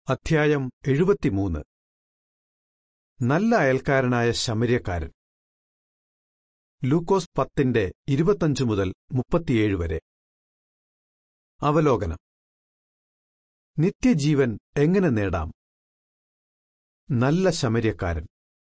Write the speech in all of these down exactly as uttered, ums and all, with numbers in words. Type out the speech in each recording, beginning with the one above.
അധ്യായം എഴുപത്തിമൂന്ന്. നല്ല അയൽക്കാരനായ ശമര്യക്കാരൻ. ലൂക്കോസ് പത്തിന്റെ ഇരുപത്തഞ്ച് മുതൽ മുപ്പത്തിയേഴ് വരെ. അവലോകനം. നിത്യജീവൻ എങ്ങനെ നേടാം? നല്ല ശമര്യക്കാരൻ.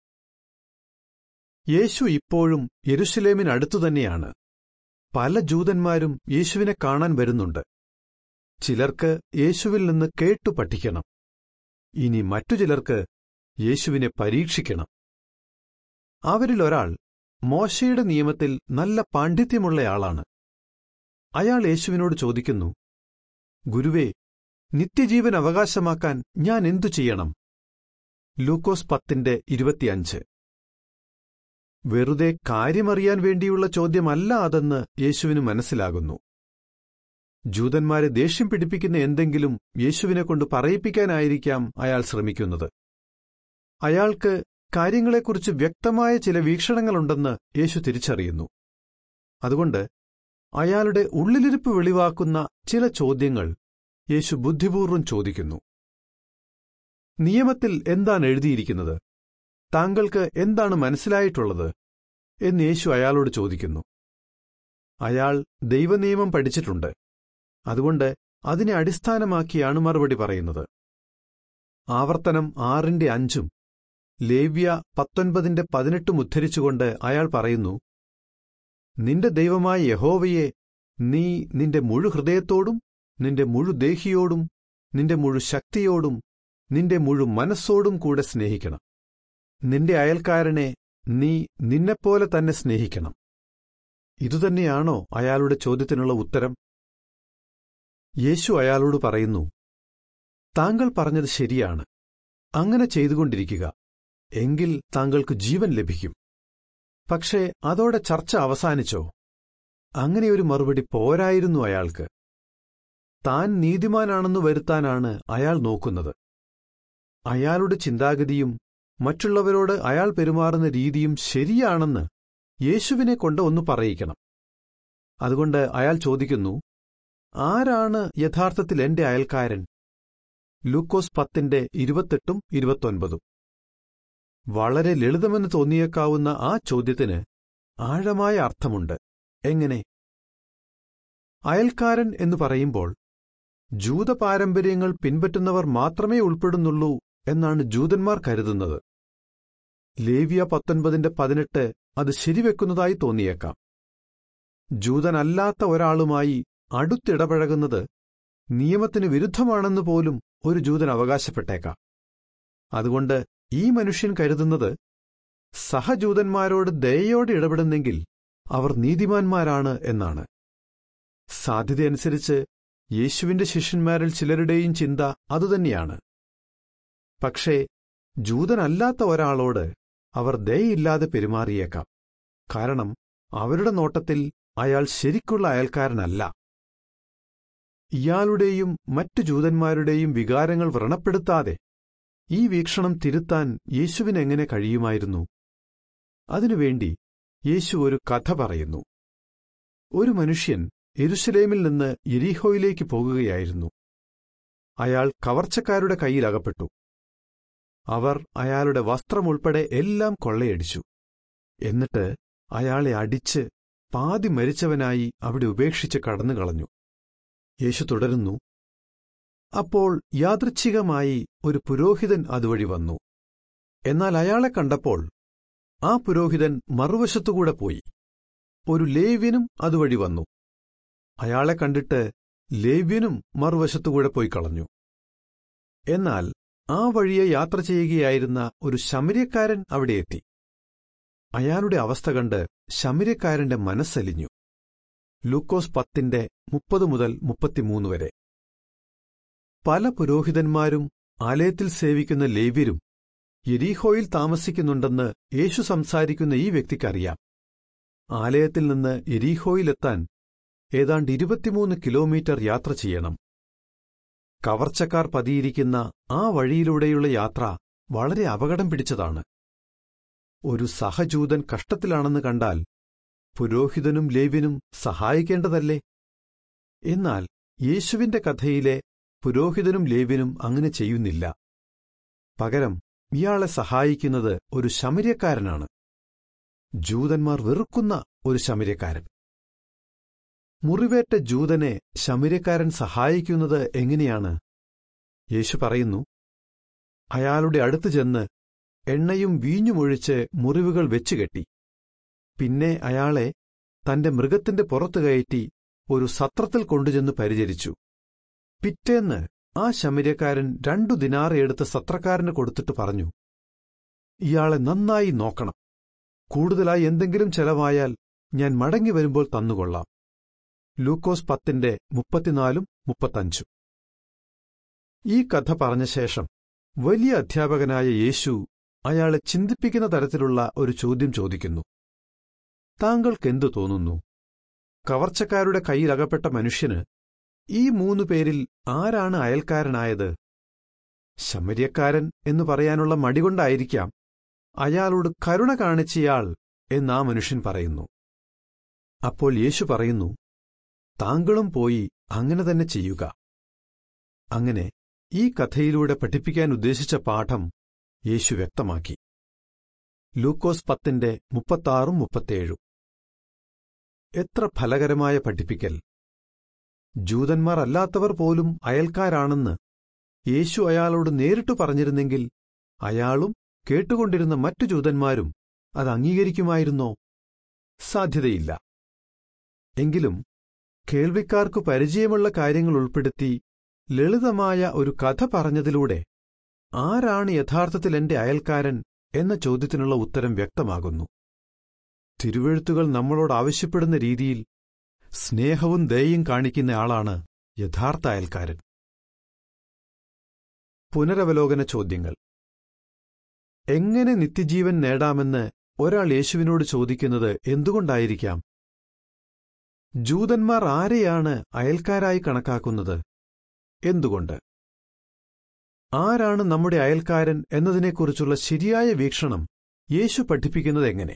യേശു ഇപ്പോഴും യെരുശലേമിനടുത്തുതന്നെയാണ്. പല ജൂതന്മാരും യേശുവിനെ കാണാൻ വരുന്നുണ്ട്. ചിലർക്ക് യേശുവിൽ നിന്ന് കേട്ടു പഠിക്കണം. ഇനി മറ്റു ചിലർക്ക് യേശുവിനെ പരീക്ഷിക്കണം. അവരിലൊരാൾ മോശയുടെ നിയമത്തിൽ നല്ല പാണ്ഡിത്യമുള്ളയാളാണ്. അയാൾ യേശുവിനോട് ചോദിക്കുന്നു, ഗുരുവേ, നിത്യജീവൻ അവകാശമാക്കാൻ ഞാൻ എന്തു ചെയ്യണം? ലൂക്കോസ് പത്തിന്റെ ഇരുപത്തിയഞ്ച്. വെറുതെ കാര്യമറിയാൻ വേണ്ടിയുള്ള ചോദ്യമല്ല അതെന്ന് യേശുവിന് മനസ്സിലാകുന്നു. ജൂതന്മാരെ ദേഷ്യം പിടിപ്പിക്കുന്ന എന്തെങ്കിലും യേശുവിനെക്കൊണ്ട് പറയിപ്പിക്കാനായിരിക്കാം അയാൾ ശ്രമിക്കുന്നത്. അയാൾക്ക് കാര്യങ്ങളെക്കുറിച്ച് വ്യക്തമായ ചില വീക്ഷണങ്ങളുണ്ടെന്ന് യേശു തിരിച്ചറിയുന്നു. അതുകൊണ്ട് അയാളുടെ ഉള്ളിലിരിപ്പ് വെളിവാക്കുന്ന ചില ചോദ്യങ്ങൾ യേശു ബുദ്ധിപൂർവ്വം ചോദിക്കുന്നു. നിയമത്തിൽ എന്താണ് എഴുതിയിരിക്കുന്നത്? താങ്കൾക്ക് എന്താണ് മനസ്സിലായിട്ടുള്ളത് എന്ന് യേശു അയാളോട് ചോദിക്കുന്നു. അയാൾ ദൈവനിയമം പഠിച്ചിട്ടുണ്ട്. അതുകൊണ്ട് അതിനെ അടിസ്ഥാനമാക്കിയാണ് മറുപടി പറയുന്നത്. ആവർത്തനം ആറിന്റെ അഞ്ചും ലേവ്യ പത്തൊൻപതിന്റെ പതിനെട്ടും ഉദ്ധരിച്ചുകൊണ്ട് അയാൾ പറയുന്നു, നിന്റെ ദൈവമായ യഹോവയെ നീ നിന്റെ മുഴു ഹൃദയത്തോടും നിന്റെ മുഴു ദേഹിയോടും നിന്റെ മുഴു ശക്തിയോടും നിന്റെ മുഴു മനസ്സോടും കൂടെ സ്നേഹിക്കണം. നിന്റെ അയൽക്കാരനെ നീ നിന്നെപ്പോലെ തന്നെ സ്നേഹിക്കണം. ഇതുതന്നെയാണോ അയാളുടെ ചോദ്യത്തിനുള്ള ഉത്തരം? യേശു അയാളോട് പറയുന്നു, താങ്കൾ പറഞ്ഞത് ശരിയാണ്. അങ്ങനെ ചെയ്തുകൊണ്ടിരിക്കുക. എങ്കിൽ താങ്കൾക്ക് ജീവൻ ലഭിക്കും. പക്ഷേ അതോടെ ചർച്ച അവസാനിച്ചോ? അങ്ങനെയൊരു മറുപടി പോരായിരുന്നു അയാൾക്ക്. താൻ നീതിമാനാണെന്ന് വരുത്താനാണ് അയാൾ നോക്കുന്നത്. അയാളുടെ ചിന്താഗതിയും മറ്റുള്ളവരോട് അയാൾ പെരുമാറുന്ന രീതിയും ശരിയാണെന്ന് യേശുവിനെ കൊണ്ട് ഒന്ന് പറയിക്കണം. അതുകൊണ്ട് അയാൾ ചോദിക്കുന്നു, ആരാണ് യഥാർത്ഥത്തിൽ എന്റെ അയൽക്കാരൻ? ലൂക്കോസ് പത്തിന്റെ ഇരുപത്തെട്ടും ഇരുപത്തൊൻപതും. വളരെ ലളിതമെന്ന് തോന്നിയേക്കാവുന്ന ആ ചോദ്യത്തിന് ആഴമായ അർത്ഥമുണ്ട്. എങ്ങനെ? അയൽക്കാരൻ എന്ന് പറയുമ്പോൾ ജൂത പാരമ്പര്യങ്ങൾ പിൻപറ്റുന്നവർ മാത്രമേ ഉൾപ്പെടുന്നുള്ളൂ എന്നാണ് ജൂതന്മാർ കരുതുന്നത്. ലേവ്യ പത്തൊൻപതിന്റെ പതിനെട്ട് അത് ശരിവെക്കുന്നതായി തോന്നിയേക്കാം. ജൂതനല്ലാത്ത ഒരാളുമായി അടുത്തിടപഴകുന്നത് നിയമത്തിന് വിരുദ്ധമാണെന്ന് പോലും ഒരു ജൂതൻ അവകാശപ്പെട്ടേക്കാം. അതുകൊണ്ട് ഈ മനുഷ്യൻ കരുതുന്നത് സഹജൂതന്മാരോട് ദയയോടെ ഇടപെടുന്നെങ്കിൽ അവർ നീതിമാന്മാരാണ് എന്നാണ്. സാധ്യതയനുസരിച്ച് യേശുവിന്റെ ശിഷ്യന്മാരിൽ ചിലരുടെയും ചിന്ത അതുതന്നെയാണ്. പക്ഷേ ജൂതനല്ലാത്ത ഒരാളോട് അവർ ദയയില്ലാതെ പെരുമാറിയേക്കാം. കാരണം അവരുടെ നോട്ടത്തിൽ അയാൾ ശരിക്കുള്ള അയൽക്കാരനല്ല. ഇയാളുടെയും മറ്റു ജൂതന്മാരുടെയും വികാരങ്ങൾ വ്രണപ്പെടുത്താതെ ഈ വീക്ഷണം തിരുത്താൻ യേശുവിനെങ്ങനെ കഴിയുമായിരുന്നു? അതിനുവേണ്ടി യേശു ഒരു കഥ പറയുന്നു. ഒരു മനുഷ്യൻ യെരുശലേമിൽ നിന്ന് യെരീഹോയിലേക്ക് പോകുകയായിരുന്നു. അയാൾ കവർച്ചക്കാരുടെ കയ്യിൽ അകപ്പെട്ടു. അവർ അയാളുടെ വസ്ത്രമുൾപ്പെടെ എല്ലാം കൊള്ളയടിച്ചു. എന്നിട്ട് അയാളെ അടിച്ച് പാതി മരിച്ചവനായി അവിടെ ഉപേക്ഷിച്ച് കടന്നുകളഞ്ഞു. യേശു തുടരുന്നു, അപ്പോൾ യാദൃച്ഛികമായി ഒരു പുരോഹിതൻ അതുവഴി വന്നു. എന്നാൽ അയാളെ കണ്ടപ്പോൾ ആ പുരോഹിതൻ മറുവശത്തുകൂടെ പോയി. ഒരു ലേവ്യനും അതുവഴി വന്നു. അയാളെ കണ്ടിട്ട് ലേവ്യനും മറുവശത്തുകൂടെ പോയി കളഞ്ഞു. എന്നാൽ ആ വഴിയെ യാത്ര ചെയ്യുകയായിരുന്ന ഒരു ശമര്യക്കാരൻ അവിടെയെത്തി. അയാളുടെ അവസ്ഥ കണ്ട് ശമര്യക്കാരന്റെ മനസ്സലിഞ്ഞു. ലൂക്കോസ് പത്തിന്റെ മുപ്പത് മുതൽ മുപ്പത്തിമൂന്ന് വരെ. പല പുരോഹിതന്മാരും ആലയത്തിൽ സേവിക്കുന്ന ലേവ്യരും യെരീഹോയിൽ താമസിക്കുന്നുണ്ടെന്ന് യേശു സംസാരിക്കുന്ന ഈ വ്യക്തിക്കറിയാം. ആലയത്തിൽ നിന്ന് യെരീഹോയിലെത്താൻ ഏതാണ്ട് ഇരുപത്തിമൂന്ന് കിലോമീറ്റർ യാത്ര ചെയ്യണം. കവർച്ചക്കാർ പതിയിരിക്കുന്ന ആ വഴിയിലൂടെയുള്ള യാത്ര വളരെ അപകടം പിടിച്ചതാണ്. ഒരു സഹജൂതൻ കഷ്ടത്തിലാണെന്ന് കണ്ടാൽ പുരോഹിതനും ലേവ്യനും സഹായിക്കേണ്ടതല്ലേ? എന്നാൽ യേശുവിന്റെ കഥയിലെ പുരോഹിതനും ലേവ്യനും അങ്ങനെ ചെയ്യുന്നില്ല. പകരം ഇയാളെ സഹായിക്കുന്നത് ഒരു ശമര്യക്കാരനാണ്, ജൂതന്മാർ വെറുക്കുന്ന ഒരു ശമര്യക്കാരൻ. മുറിവേറ്റ ജൂതനെ ശമര്യക്കാരൻ സഹായിക്കുന്നത് എങ്ങനെയാണ്? യേശു പറയുന്നു, അയാളുടെ അടുത്ത് ചെന്ന് എണ്ണയും വീഞ്ഞുമൊഴിച്ച് മുറിവുകൾ വെച്ചുകെട്ടി. പിന്നെ അയാളെ തന്റെ മൃഗത്തിന്റെ പുറത്തു കയറ്റി ഒരു സത്രത്തിൽ കൊണ്ടുചെന്ന് പരിചരിച്ചു. പിറ്റേന്ന് ആ ശമര്യക്കാരൻ രണ്ടു ദിനാർ എടുത്ത് സത്രക്കാരന് കൊടുത്തിട്ട് പറഞ്ഞു, ഇയാളെ നന്നായി നോക്കണം. കൂടുതലായി എന്തെങ്കിലും ചെലവായാൽ ഞാൻ മടങ്ങി വരുമ്പോൾ തന്നുകൊള്ളാം. ലൂക്കോസ് പത്തിന്റെ മുപ്പത്തിനാലും മുപ്പത്തഞ്ചും. ഈ കഥ പറഞ്ഞ ശേഷം വലിയ അധ്യാപകനായ യേശു അയാളെ ചിന്തിപ്പിക്കുന്ന തരത്തിലുള്ള ഒരു ചോദ്യം ചോദിക്കുന്നു. താങ്കൾക്കെന്തു തോന്നുന്നു? കവർച്ചക്കാരുടെ കയ്യിലകപ്പെട്ട മനുഷ്യന് ഈ മൂന്നു പേരിൽ ആരാണ് അയൽക്കാരനായത്? ശമര്യക്കാരൻ എന്നു പറയാനുള്ള മടികൊണ്ടായിരിക്കാം അയാളോട് കരുണ കാണിച്ചയാൾ എന്നാ മനുഷ്യൻ പറയുന്നു. അപ്പോൾ യേശു പറയുന്നു, താങ്കളും പോയി അങ്ങനെ തന്നെ ചെയ്യുക. അങ്ങനെ ഈ കഥയിലൂടെ പഠിപ്പിക്കാൻ ഉദ്ദേശിച്ച പാഠം യേശു വ്യക്തമാക്കി. ലൂക്കോസ് പത്തിന്റെ മുപ്പത്താറും മുപ്പത്തേഴും. എത്ര ഫലകരമായ പഠിപ്പിക്കൽ! ജൂതന്മാർ അല്ലാത്തവർ പോലും അയൽക്കാരാണെന്ന് യേശു അയാളോട് നേരിട്ടു പറഞ്ഞിരുന്നെങ്കിൽ അയാളും കേട്ടുകൊണ്ടിരുന്ന മറ്റു ജൂതന്മാരും അത് അംഗീകരിക്കുമായിരുന്നോ? സാധ്യതയില്ല. എങ്കിലും കേൾവിക്കാർക്കു പരിചയമുള്ള കാര്യങ്ങൾ ഉൾപ്പെടുത്തി ലളിതമായ ഒരു കഥ പറഞ്ഞതിലൂടെ ആരാണ് യഥാർത്ഥത്തിൽ എന്റെ അയൽക്കാരൻ എന്ന ചോദ്യത്തിനുള്ള ഉത്തരം വ്യക്തമാകുന്നു. തിരുവെഴുത്തുകൾ നമ്മളോട് ആവശ്യപ്പെടുന്ന രീതിയിൽ സ്നേഹവും ദയയും കാണിക്കുന്നയാളാണ് യഥാർത്ഥ അയൽക്കാരൻ. പുനരവലോകന ചോദ്യങ്ങൾ. എങ്ങനെ നിത്യജീവൻ നേടാമെന്ന് ഒരാൾ യേശുവിനോട് ചോദിക്കുന്നത് എന്തുകൊണ്ടായിരിക്കാം? ജൂതന്മാർ ആരെയാണ് അയൽക്കാരായി കണക്കാക്കുന്നത്? എന്തുകൊണ്ട്? ആരാണ് നമ്മുടെ അയൽക്കാരൻ എന്നതിനെക്കുറിച്ചുള്ള ശരിയായ വീക്ഷണം യേശു പഠിപ്പിക്കുന്നതെങ്ങനെ?